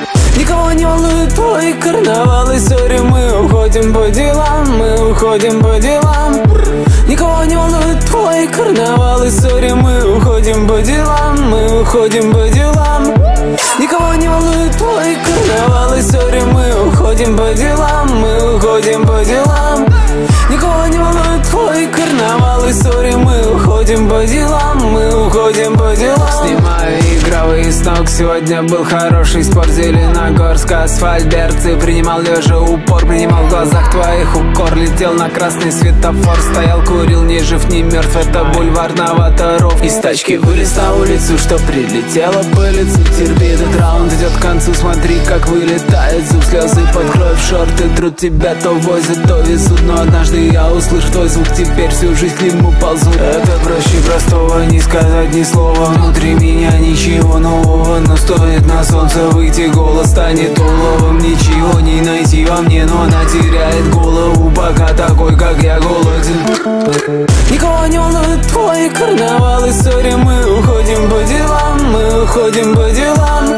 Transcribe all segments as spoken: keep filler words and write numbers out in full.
Никого не волнует твой карнавал и ссори. Мы уходим по делам, мы уходим по делам. Никого не волнует твой карнавал и ссори. Мы уходим по делам, мы уходим по делам. Никого не волнует твой карнавал и ссори. Мы уходим по делам, мы уходим по делам. Никого не волнует твой карнавал и ссори. Мы уходим по делам, мы уходим по делам. Снимаю игровые с ног, сегодня был хороший спор. Зеленогорск, асфальт, берцы. Принимал лежа упор, принимал в глазах твоих укор. Летел на красный светофор, стоял, курил, ни жив, ни мертв. Это бульвар Новоторов. Из тачки вылез на улицу, что прилетела по лицу. Терпи, этот раунд идет к концу, смотри, как вылетает зуб. Слезы под кровь, шорты трут, тебя то возят, то везут. Но однажды я услышу твой звук, теперь всю жизнь к нему ползу. Это проще простого, не сказать ни слова. Внутри меня ничего нового, но стоит на солнце выйти, голос станет уловом. Ничего не найти во мне, но она теряет голову, пока такой, как я, голоден. Никого не волнует твой карнавал и ссори. Мы уходим по делам, мы уходим по делам.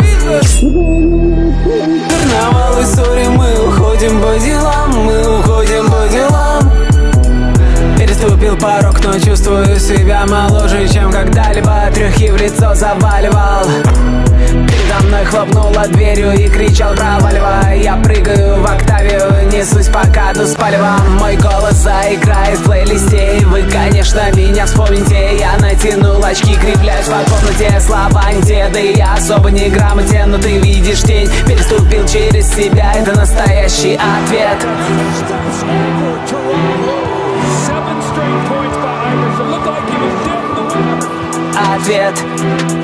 Карнавал и ссори. Мы уходим по делам, мы уходим по делам. Переступил порог, но чувствую себя моложе, чем когда-либо. Трёхи в лицо заваливал. Передо мной хлопнула дверью и кричал: проваливай. Я прыгаю в октавию, несусь по каду с палевом. Мой голос заиграет в плейлисте, и вы, конечно, меня вспомните. Я натянул очки, кривляюсь по комнате, слова не те, да и я особо не грамотен. Но ты видишь тень, переступил через себя, это настоящий ответ. Ответ.